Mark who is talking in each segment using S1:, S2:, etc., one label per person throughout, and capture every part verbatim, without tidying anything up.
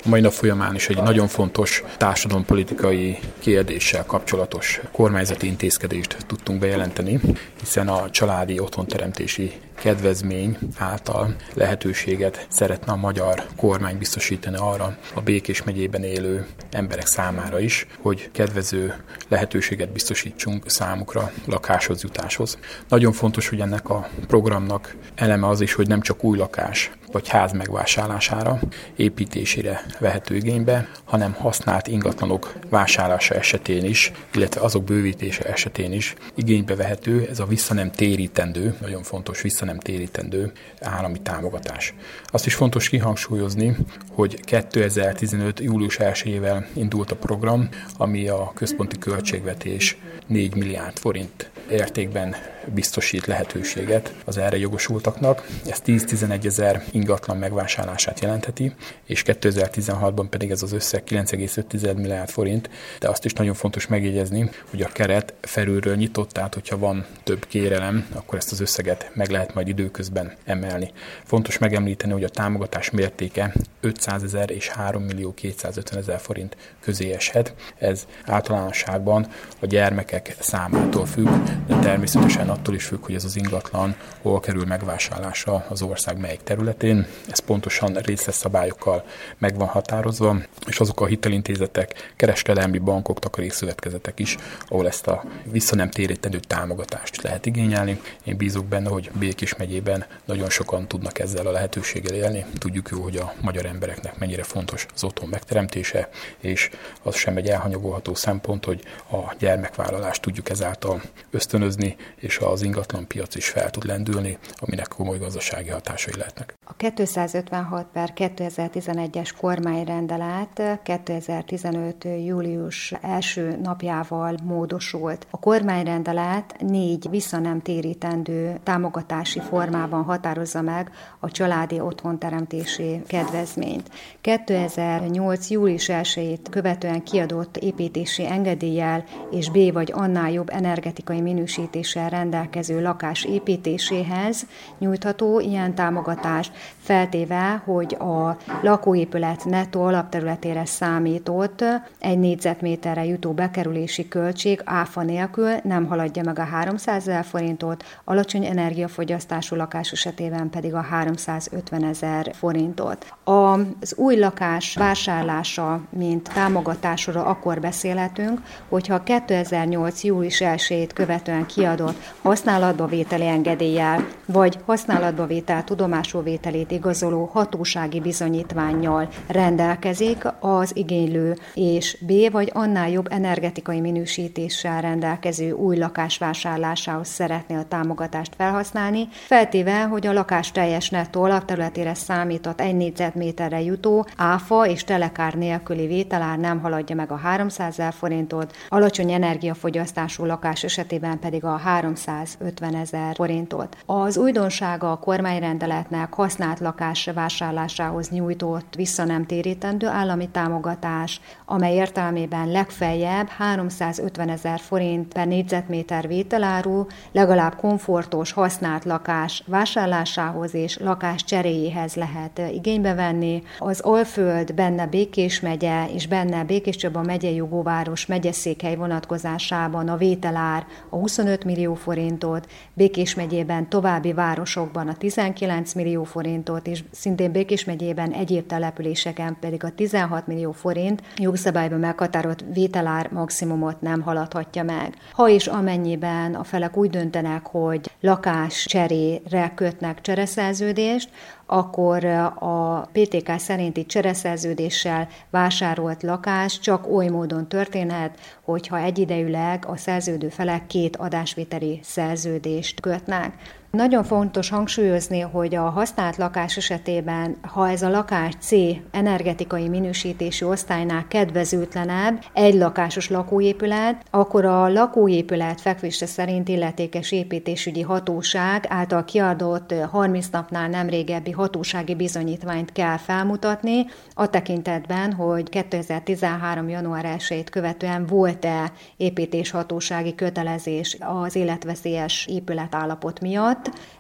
S1: A mai nap folyamán is egy nagyon fontos társadalompolitikai kérdéssel kapcsolatos kormányzati intézkedést tudtunk bejelenteni, hiszen a családi otthonteremtési kedvezmény által lehetőséget szeretne a magyar kormány biztosítani arra a Békés megyében élő emberek számára is, hogy kedvező lehetőséget biztosítsunk számukra lakáshoz jutáshoz. Nagyon fontos, hogy ennek a programnak eleme az is, hogy nem csak új lakás vagy ház megvásárlására, építésére vehető igénybe, hanem használt ingatlanok vásárlása esetén is, illetve azok bővítése esetén is igénybe vehető, ez a vissza nem térítendő, nagyon fontos vissza nem térítendő állami támogatás. Azt is fontos kihangsúlyozni, hogy kétezer-tizenöt. július elsejével indult a program, ami a központi költségvetés négy milliárd forint értékben biztosít lehetőséget az erre jogosultaknak. Ez tíz-tizenegy ezer ingatlan megvásárlását jelentheti, és kétezer-tizenhatban pedig ez az összeg kilenc egész öt milliárd forint, de azt is nagyon fontos megjegyezni, hogy a keret felülről nyitott, tehát hogyha van több kérelem, akkor ezt az összeget meg lehet majd időközben emelni. Fontos megemlíteni, hogy a támogatás mértéke ötszázezer és három millió kétszázötven ezer forint közé eshet. Ez általánosságban a gyermekek számától függ, de természetesen attól is függ, hogy ez az ingatlan hol kerül megvásárlásra az ország melyik területén. Ez pontosan részletes szabályokkal meg van határozva, és azok a hitelintézetek, kereskedelmi bankok, takarékszövetkezetek is, ahol ezt a vissza nem térítendő támogatást lehet igényelni. Én bízok benne, hogy Békés megyében nagyon sokan tudnak ezzel a lehetőséggel élni. Tudjuk jó, hogy a magyar embereknek mennyire fontos az otthon megteremtése, és az sem egy elhanyagolható szempont, hogy a gyermekvállalást tudjuk ezáltal ösztönözni, és az ingatlan piac is fel tud lendülni, aminek komoly gazdasági hatásai lehetnek.
S2: A kétszázötvenhat per kétezer-tizenegyes kormányrendelet kétezer-tizenöt. július első napjával módosult. A kormányrendelet négy vissza nem térítendő támogatási formában határozza meg a családi otthonteremtési kedvezményt. kétezer-nyolc. július elsejét követően kiadott építési engedéllyel és B vagy annál jobb energetikai minősítéssel rendelkező lakás építéséhez nyújtható ilyen támogatást, feltéve, hogy a lakóépület nettó alapterületére számított egy négyzetméterre jutó bekerülési költség áfa nélkül nem haladja meg a háromszázezer forintot, alacsony energiafogyasztású lakás esetében pedig a háromszázötven ezer forintot. Az új lakás vásárlása, mint támogatásról akkor beszélhetünk, hogyha kétezer-nyolc. július elsejét követően kiadott használatba vételi engedéllyel vagy használatba vétel tudomásul vételét igazoló hatósági bizonyítvánnyal rendelkezik az igénylő, és B vagy annál jobb energetikai minősítéssel rendelkező új lakás vásárlásához szeretné a támogatást felhasználni, feltéve, hogy a lakás teljes nettó alapterületére számított egy négyzetméterre jutó áfa és telekár nélküli vételár nem haladja meg a háromszázezer forintot, alacsony energiafogyasztású lakás esetében pedig a háromszázötven ezer forintot. Az újdonsága a kormányrendeletnek használt lakás vásárlásához nyújtott vissza nem térítendő állami támogatás, amely értelmében legfeljebb háromszázötven ezer forint per négyzetméter vételáru, legalább komfortos használt lakás vásárlásához és lakás cseréjéhez lehet igénybe venni. Az Alföld, benne Békés megye és benne Békéscsaba megyei jogóváros megyeszékhely vonatkozásában a vételár a huszonöt millió forintot, Békés megyében további városokban a tizenkilenc millió forintot, és szintén Békés megyében egyéb településeken pedig a tizenhat millió forint jogszabályban meghatározott vételár maximumot nem haladhatja meg. Ha és amennyiben a felek úgy döntenek, hogy lakás cserére kötnek csereszerződést, akkor a pé té ká szerinti csereszerződéssel vásárolt lakás csak oly módon történhet, hogyha egyidejűleg a szerződő felek két adásvételi szerződést kötnek. Nagyon fontos hangsúlyozni, hogy a használt lakás esetében, ha ez a lakás C energetikai minősítési osztálynál kedvezőtlenebb, egy lakásos lakóépület, akkor a lakóépület fekvése szerint illetékes építésügyi hatóság által kiadott harminc napnál nem régebbi hatósági bizonyítványt kell felmutatni, a tekintetben, hogy kétezer-tizenhárom. január elsejét követően volt-e építéshatósági kötelezés az életveszélyes épületállapot miatt.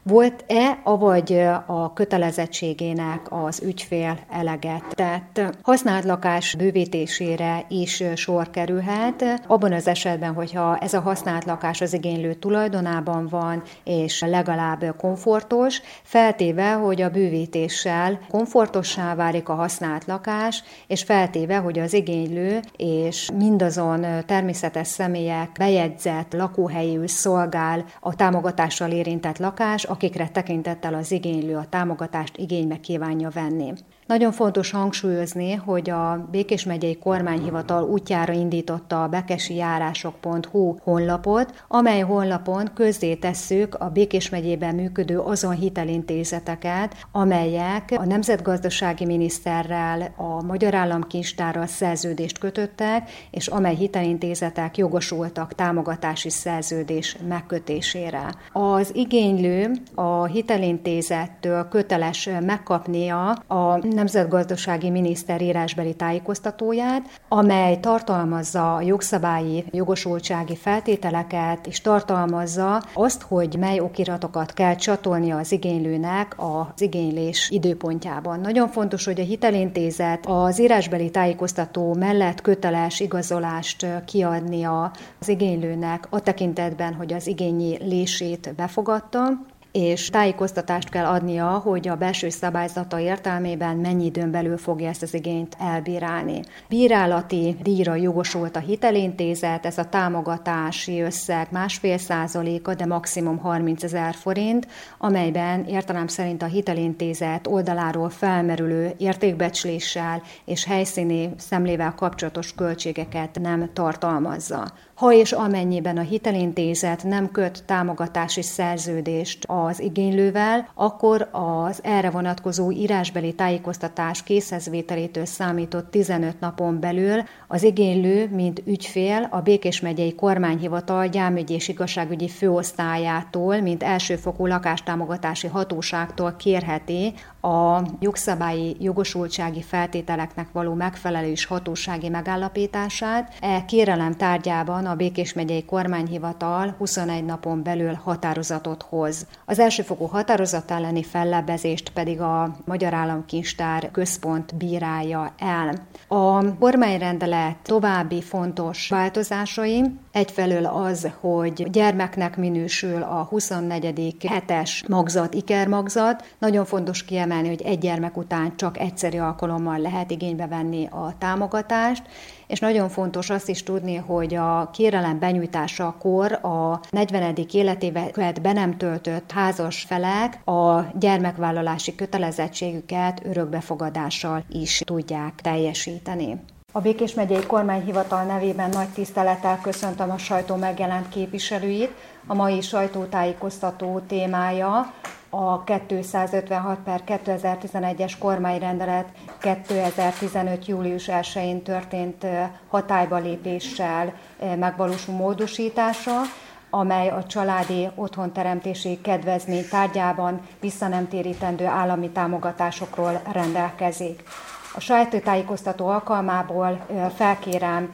S2: Volt-e, avagy a kötelezettségének az ügyfél eleget tett? Használt lakás bővítésére is sor kerülhet, abban az esetben, hogyha ez a használt lakás az igénylő tulajdonában van, és legalább komfortos, feltéve, hogy a bővítéssel komfortossá válik a használt lakás, és feltéve, hogy az igénylő és mindazon természetes személyek bejegyzett lakóhelyül szolgál a támogatással érintett lakás, akikre tekintettel az igénylő a támogatást igénybe kívánja venni. Nagyon fontos hangsúlyozni, hogy a Békés megyei kormányhivatal útjára indította a bekesijárások pont hu honlapot, amely honlapon közzétesszük a Békés megyében működő azon hitelintézeteket, amelyek a nemzetgazdasági miniszterrel, a Magyar Államkincstárral szerződést kötöttek, és amely hitelintézetek jogosultak támogatási szerződés megkötésére. Az igénylő a hitelintézettől köteles megkapnia a nemzetgazdasági miniszter írásbeli tájékoztatóját, amely tartalmazza a jogszabályi jogosultsági feltételeket, és tartalmazza azt, hogy mely okiratokat kell csatolnia az igénylőnek az igénylés időpontjában. Nagyon fontos, hogy a hitelintézet az írásbeli tájékoztató mellett köteles igazolást kiadnia az igénylőnek a tekintetben, hogy az igénylését befogadta, és tájékoztatást kell adnia, hogy a belső szabályzata értelmében mennyi időn belül fogja ezt az igényt elbírálni. Bírálati díjra jogosult a hitelintézet, ez a támogatási összeg másfél százaléka, de maximum harmincezer forint, amelyben értelem szerint a hitelintézet oldaláról felmerülő értékbecsléssel és helyszíni szemlével kapcsolatos költségeket nem tartalmazza. Ha és amennyiben a hitelintézet nem köt támogatási szerződést az igénylővel, akkor az erre vonatkozó írásbeli tájékoztatás készhezvételétől számított tizenöt napon belül az igénylő, mint ügyfél a Békés megyei kormányhivatal gyámügyi és igazságügyi főosztályától, mint elsőfokú lakástámogatási hatóságtól kérheti a jogszabályi jogosultsági feltételeknek való megfelelés hatósági megállapítását. E kérelem tárgyában a Békés megyei kormányhivatal huszonegy napon belül határozatot hoz. Az elsőfokú határozat elleni fellebbezést pedig a Magyar Államkincstár központ bírálja el. A kormányrendelet további fontos változásai egyfelől az, hogy gyermeknek minősül a huszonnegyedik hetes magzat, ikermagzat. Nagyon fontos kiemelni, hogy egy gyermek után csak egyszeri alkalommal lehet igénybe venni a támogatást, és nagyon fontos azt is tudni, hogy a kérelem benyújtásakor a negyvenedik életévet be nem töltött házas felek a gyermekvállalási kötelezettségüket örökbefogadással is tudják teljesíteni. A Békés megyei kormányhivatal nevében nagy tisztelettel köszöntöm a sajtó megjelent képviselőit. A mai sajtótájékoztató témája a kétszázötvenhat per kétezer-tizenegyes kormányrendelet kétezer-tizenöt. július elsején történt hatályba lépéssel megvalósul módosítása, amely a családi otthonteremtési kedvezmény tárgyában visszanemtérítendő állami támogatásokról rendelkezik. A sajtótájékoztató alkalmából felkérem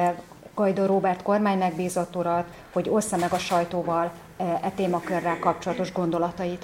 S2: Gajdó Róbert kormánymegbízott urat, hogy ossza meg a sajtóval e témakörrel kapcsolatos gondolatait.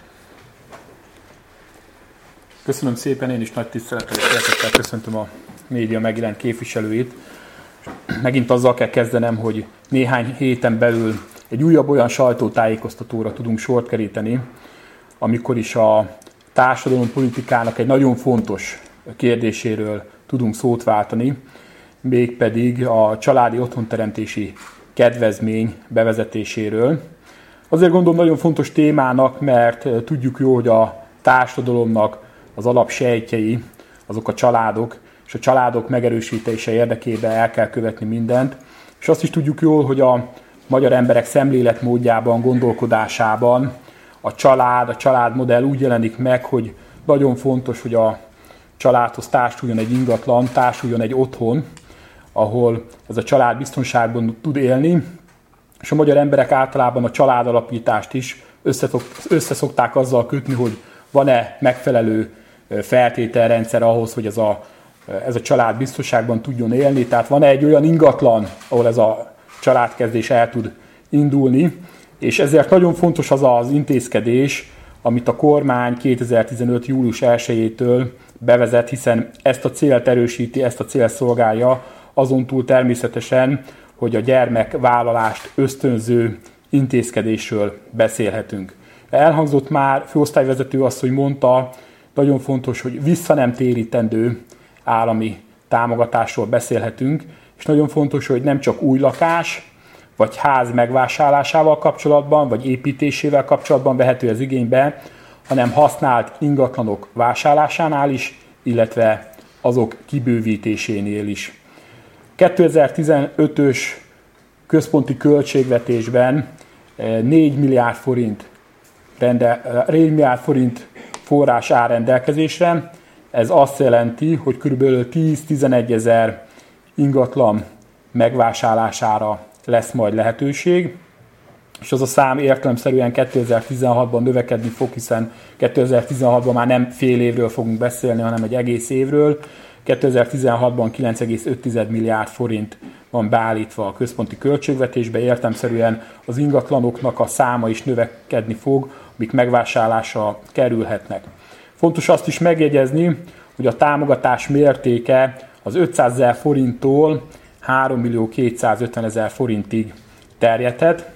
S1: Köszönöm szépen, én is nagy tisztelettel és szeretettel köszöntöm a média megjelent képviselőit. Megint azzal kell kezdenem, hogy néhány héten belül egy újabb olyan sajtótájékoztatóra tudunk sort keríteni, amikor is a társadalompolitikának egy nagyon fontos kérdéséről tudunk szót váltani, mégpedig a családi otthonteremtési kedvezmény bevezetéséről. Azért gondolom nagyon fontos témának, mert tudjuk jó, hogy a társadalomnak az alapsejtjei, azok a családok, és a családok megerősítése érdekében el kell követni mindent. És azt is tudjuk jól, hogy a magyar emberek szemléletmódjában, gondolkodásában a család, a családmodell úgy jelenik meg, hogy nagyon fontos, hogy a családhoz társuljon egy ingatlan, társuljon egy otthon, ahol ez a család biztonságban tud élni, és a magyar emberek általában a családalapítást is összeszokták azzal kötni, hogy van-e megfelelő feltételrendszer ahhoz, hogy ez a, ez a család biztonságban tudjon élni, tehát van-e egy olyan ingatlan, ahol ez a családkezdés el tud indulni, és ezért nagyon fontos az az intézkedés, amit a kormány kétezer-tizenöt. július elsejétől bevezet, hiszen ezt a célt erősíti, ezt a célt szolgálja, azon túl természetesen, hogy a gyermekvállalást ösztönző intézkedésről beszélhetünk. Elhangzott már, főosztályvezető asszony mondta, nagyon fontos, hogy vissza nem térítendő állami támogatásról beszélhetünk, és nagyon fontos, hogy nem csak új lakás, vagy ház megvásárlásával kapcsolatban, vagy építésével kapcsolatban vehető ez igénybe, hanem használt ingatlanok vásárlásánál is, illetve azok kibővítésénél is. kétezer-tizenötös központi költségvetésben négy milliárd forint, rendel, négy milliárd forint forrás áll rendelkezésre. Ez azt jelenti, hogy kb. tíz-tizenegy ezer ingatlan megvásárlására lesz majd lehetőség, és az a szám értelemszerűen kétezer-tizenhatban növekedni fog, hiszen kétezer-tizenhatban már nem fél évről fogunk beszélni, hanem egy egész évről. kétezer-tizenhatban kilenc egész öt milliárd forint van beállítva a központi költségvetésbe, értelemszerűen az ingatlanoknak a száma is növekedni fog, amik megvásárlásra kerülhetnek. Fontos azt is megjegyezni, hogy a támogatás mértéke az ötszázezer forinttól három millió kétszázötven ezer forintig terjedhet,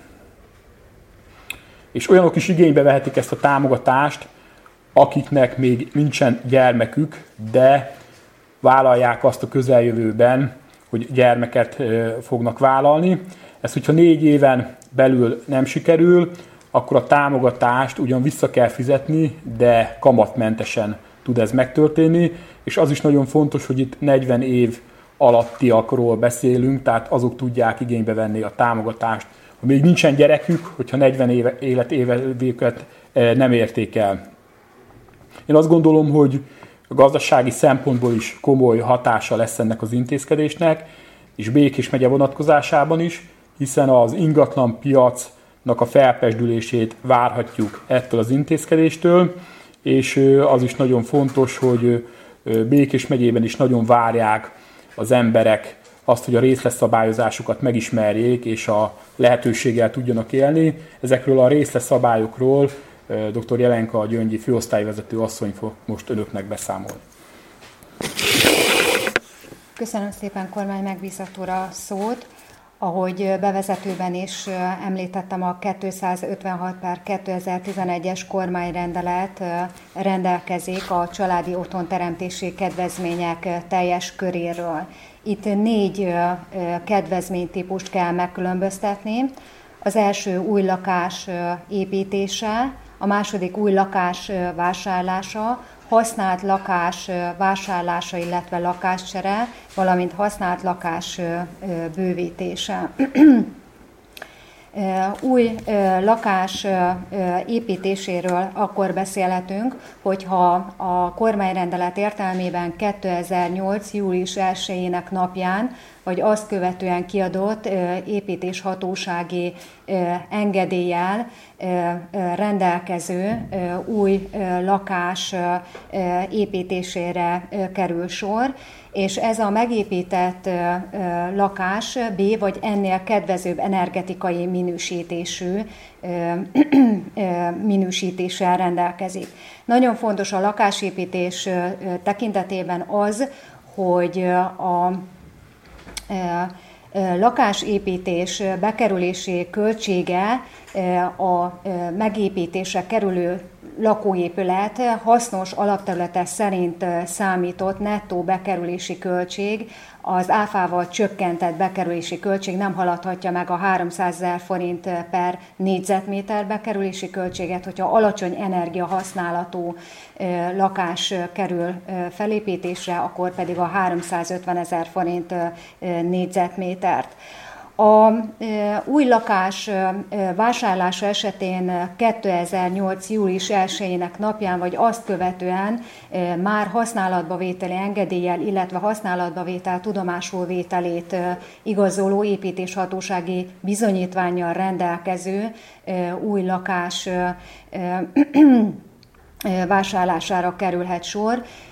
S1: és olyanok is igénybe vehetik ezt a támogatást, akiknek még nincsen gyermekük, de vállalják azt a közeljövőben, hogy gyermeket fognak vállalni. Ez, hogyha négy éven belül nem sikerül, akkor a támogatást ugyan vissza kell fizetni, de kamatmentesen tud ez megtörténni, és az is nagyon fontos, hogy itt negyven év alattiakról beszélünk, tehát azok tudják igénybe venni a támogatást, ha még nincsen gyerekük, hogyha negyven éve, életévet nem érték el. Én azt gondolom, hogy a gazdasági szempontból is komoly hatása lesz ennek az intézkedésnek, és Békés megye vonatkozásában is, hiszen az ingatlan piacnak a felpezsdülését várhatjuk ettől az intézkedéstől, és az is nagyon fontos, hogy Békés megyében is nagyon várják az emberek azt, hogy a részletszabályozásokat megismerjék, és a lehetőséggel tudjanak élni. Ezekről a részletszabályokról dr. Jelenka Gyöngyi főosztályvezető asszony fog most önöknek beszámolni.
S2: Köszönöm szépen, kormány megbízatóra szót. Ahogy bevezetőben is említettem, a kétszázötvenhat per kétezer-tizenegyes kormányrendelet rendelkezik a családi otthonteremtési kedvezmények teljes köréről. Itt négy kedvezménytípust kell megkülönböztetni. Az első új lakás építése, a második új lakás vásárlása, használt lakás vásárlása, illetve lakáscsere, valamint használt lakás bővítése. Új lakás építéséről akkor beszélhetünk, hogyha a kormányrendelet értelmében kétezer-nyolc. július elsejének napján, vagy azt követően kiadott építéshatósági engedéllyel rendelkező új lakás építésére kerül sor, és ez a megépített lakás B vagy ennél kedvezőbb energetikai minősítésű minősítéssel rendelkezik. Nagyon fontos a lakásépítés tekintetében az, hogy a lakásépítés bekerülési költsége a megépítésre kerülő lakóépület hasznos alapterülete szerint számított nettó bekerülési költség, az áfával csökkentett bekerülési költség nem haladhatja meg a háromszázezer forint per négyzetméter bekerülési költséget, hogyha alacsony energiahasználatú lakás kerül felépítésre, akkor pedig a háromszázötvenezer forint négyzetmétert. A új lakás vásárlása esetén kétezer-nyolc. július elsejének napján, vagy azt követően már használatba vételi engedéllyel, illetve használatba vétel tudomásul vételét igazoló építéshatósági bizonyítvánnyal rendelkező új lakás vásárlására kerülhet sor.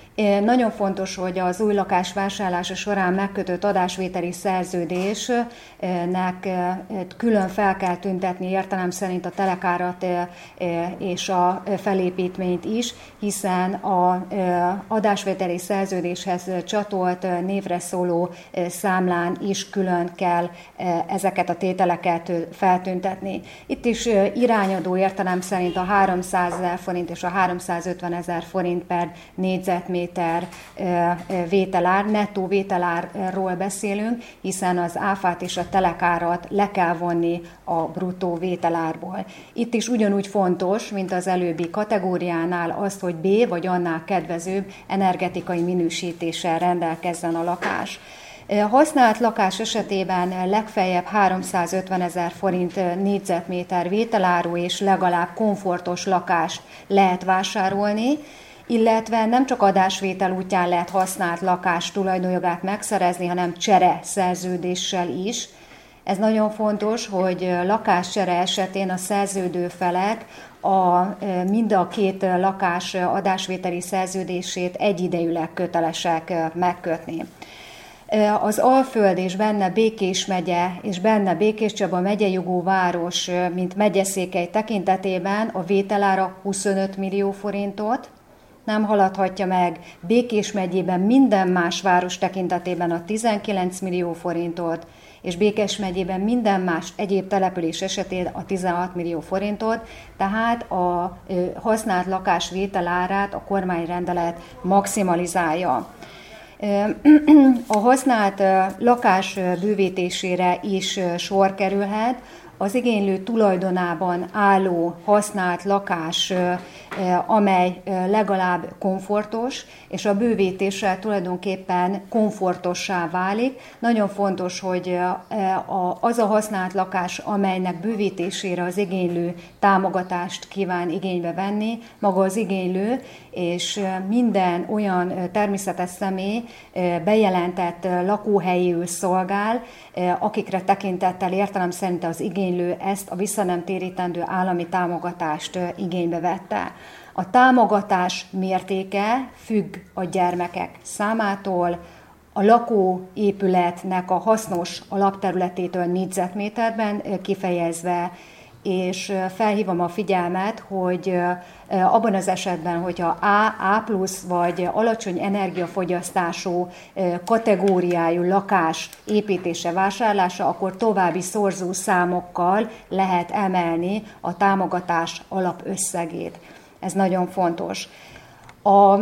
S2: Nagyon fontos, hogy az új lakás vásárlása során megkötött adásvételi szerződésnek külön fel kell tüntetni értelem szerint a telekárat és a felépítményt is, hiszen az adásvételi szerződéshez csatolt névre szóló számlán is külön kell ezeket a tételeket feltüntetni. Itt is irányadó értelem szerint a háromszázezer forint és a háromszázötvenezer forint per négyzetméter vételár, nettó vételárról beszélünk, hiszen az áfát és a telekárat le kell vonni a bruttó vételárból. Itt is ugyanúgy fontos, mint az előbbi kategóriánál az, hogy B vagy annál kedvezőbb energetikai minősítéssel rendelkezzen a lakás. Használt lakás esetében legfeljebb háromszázötvenezer forint négyzetméter vételáru és legalább komfortos lakást lehet vásárolni, illetve nem csak adásvétel útján lehet használt lakás tulajdonjogát megszerezni, hanem csere szerződéssel is. Ez nagyon fontos, hogy lakáscsere esetén a szerződő felek a, mind a két lakás adásvételi szerződését egyidejűleg kötelesek megkötni. Az Alföld és benne Békés megye és benne Békéscsaba megyejogú város, mint megyeszékhely tekintetében a vételára huszonöt millió forintot, nem haladhatja meg Békés megyében minden más város tekintetében a tizenkilenc millió forintot, és Békés megyében minden más egyéb település esetén a tizenhat millió forintot, tehát a használt lakás vételárát a kormányrendelet maximalizálja. A használt lakás bővítésére is sor kerülhet. Az igénylő tulajdonában álló használt lakás, amely legalább komfortos, és a bővítéssel tulajdonképpen komfortossá válik. Nagyon fontos, hogy az a használt lakás, amelynek bővítésére az igénylő támogatást kíván igénybe venni, maga az igénylő, és minden olyan természetes személy bejelentett lakóhelyéül szolgál, akikre tekintettel értelem szerint az igénylő ezt a visszanemtérítendő állami támogatást igénybe vette. A támogatás mértéke függ a gyermekek számától, a lakóépületnek a hasznos alapterületétől négyzetméterben kifejezve, és felhívom a figyelmet, hogy abban az esetben, hogyha A, A plusz vagy alacsony energiafogyasztású kategóriájú lakás építése, vásárlása, akkor további szorzó számokkal lehet emelni a támogatás alapösszegét. Ez nagyon fontos. A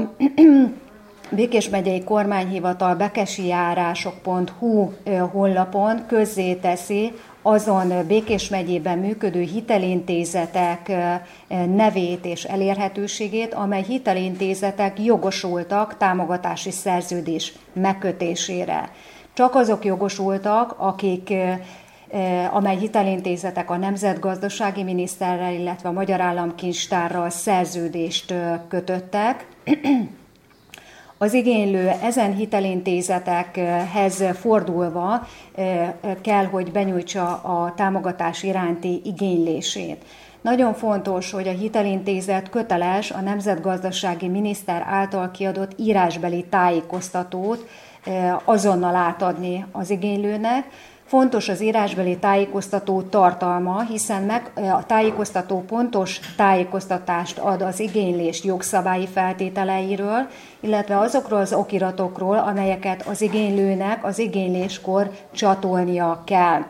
S2: Békés megyei kormányhivatal bekesijárások pont hu honlapon közzéteszi azon Békés megyében működő hitelintézetek nevét és elérhetőségét, amely hitelintézetek jogosultak támogatási szerződés megkötésére. Csak azok jogosultak, akik amely hitelintézetek a Nemzetgazdasági Miniszterrel, illetve a Magyar Államkincstárral szerződést kötöttek. Az igénylő ezen hitelintézetekhez fordulva kell, hogy benyújtsa a támogatás iránti igénylését. Nagyon fontos, hogy a hitelintézet köteles a nemzetgazdasági miniszter által kiadott írásbeli tájékoztatót azonnal átadni az igénylőnek. Fontos az írásbeli tájékoztató tartalma, hiszen meg a tájékoztató pontos tájékoztatást ad az igénylés jogszabályi feltételeiről, illetve azokról az okiratokról, amelyeket az igénylőnek az igényléskor csatolnia kell.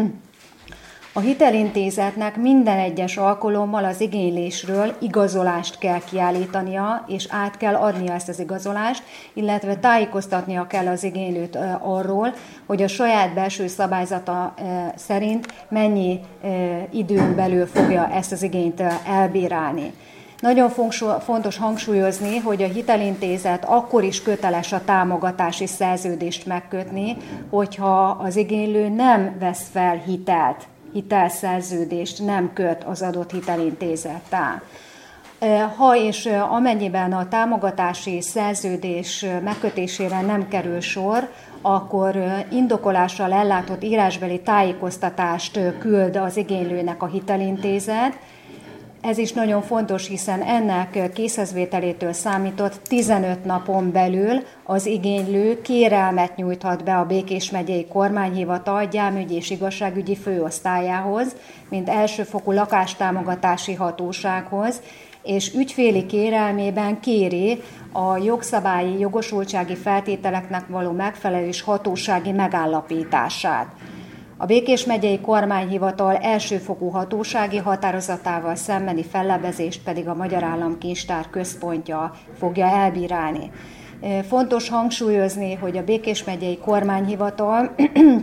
S2: A hitelintézetnek minden egyes alkalommal az igénylésről igazolást kell kiállítania, és át kell adnia ezt az igazolást, illetve tájékoztatnia kell az igénylőt arról, hogy a saját belső szabályzata szerint mennyi időn belül fogja ezt az igényt elbírálni. Nagyon fontos hangsúlyozni, hogy a hitelintézet akkor is köteles a támogatási szerződést megkötni, hogyha az igénylő nem vesz fel hitelt, hitelszerződést nem köt az adott hitelintézettel. Ha és amennyiben a támogatási szerződés megkötésére nem kerül sor, akkor indokolással ellátott írásbeli tájékoztatást küld az igénylőnek a hitelintézet, Ez is nagyon fontos, hiszen ennek készhezvételétől számított tizenöt napon belül az igénylő kérelmet nyújthat be a Békés megyei kormányhivatal gyámügyi és igazságügyi főosztályához, mint elsőfokú lakástámogatási hatósághoz, és ügyféli kérelmében kéri a jogszabályi jogosultsági feltételeknek való megfelelés hatósági megállapítását. A Békés megyei kormányhivatal elsőfokú hatósági határozatával szembeni fellebbezést pedig a Magyar Államkincstár központja fogja elbírálni. Fontos hangsúlyozni, hogy a Békés megyei kormányhivatal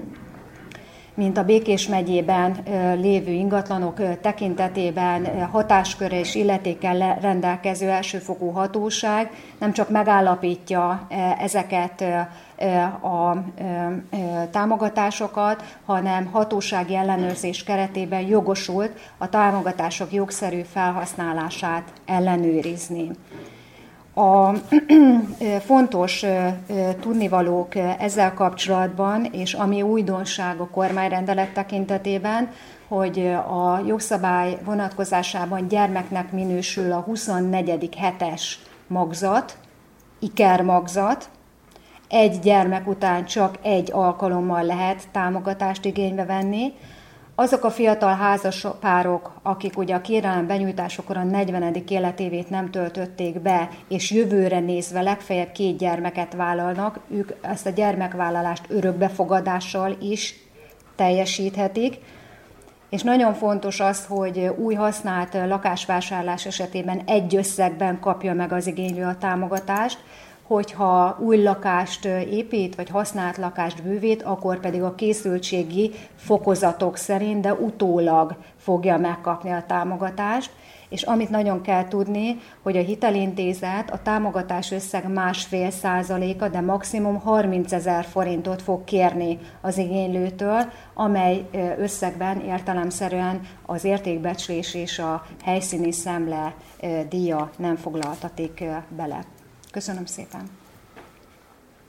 S2: mint a Békés megyében lévő ingatlanok tekintetében hatásköre és illetékkel rendelkező elsőfokú hatóság nem csak megállapítja ezeket a támogatásokat, hanem hatósági ellenőrzés keretében jogosult a támogatások jogszerű felhasználását ellenőrizni. A fontos tudnivalók ezzel kapcsolatban, és ami újdonság a kormányrendelet tekintetében, hogy a jogszabály vonatkozásában gyermeknek minősül a huszonnegyedik hetes magzat, ikermagzat. Egy gyermek után csak egy alkalommal lehet támogatást igénybe venni. Azok a fiatal házaspárok, akik ugye a kérelem benyújtásakor a negyvenedik életévét nem töltötték be, és jövőre nézve legfeljebb két gyermeket vállalnak, ők ezt a gyermekvállalást örökbefogadással is teljesíthetik. És nagyon fontos az, hogy új használt lakásvásárlás esetében egy összegben kapja meg az igénylő a támogatást, hogyha új lakást épít, vagy használt lakást bővít, akkor pedig a készültségi fokozatok szerint, de utólag fogja megkapni a támogatást. És amit nagyon kell tudni, hogy a hitelintézet a támogatás összeg másfél százaléka, de maximum harmincezer forintot fog kérni az igénylőtől, amely összegben értelemszerűen az értékbecslés és a helyszíni szemle díja nem foglaltatik bele. Köszönöm szépen!